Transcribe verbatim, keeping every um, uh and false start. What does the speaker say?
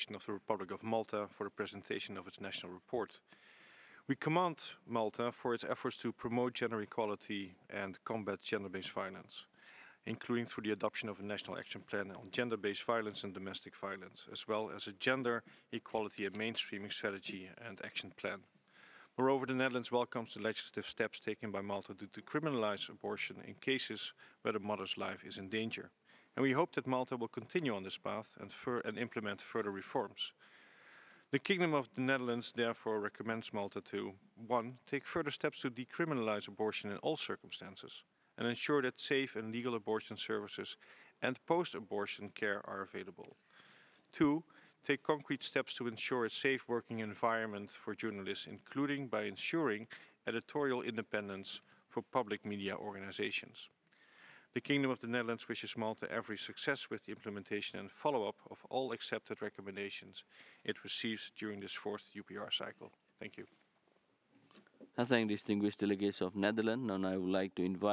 delegation of the Republic of Malta for the presentation of its national report. We commend Malta for its efforts to promote gender equality and combat gender-based violence, including through the adoption of a national action plan on gender-based violence and domestic violence, as well as a gender equality and mainstreaming strategy and action plan. Moreover, the Netherlands welcomes the legislative steps taken by Malta to decriminalize abortion in cases where the mother's life is in danger. And we hope that Malta will continue on this path and, fur and implement further reforms. The Kingdom of the Netherlands therefore recommends Malta to one Take further steps to decriminalize abortion in all circumstances and ensure that safe and legal abortion services and post-abortion care are available. Two Take concrete steps to ensure a safe working environment for journalists, including by ensuring editorial independence for public media organizations. The Kingdom of the Netherlands wishes Malta every success with the implementation and follow-up of all accepted recommendations it receives during this fourth U P R cycle. Thank you. I thank distinguished delegates of Netherlands, and I would like to invite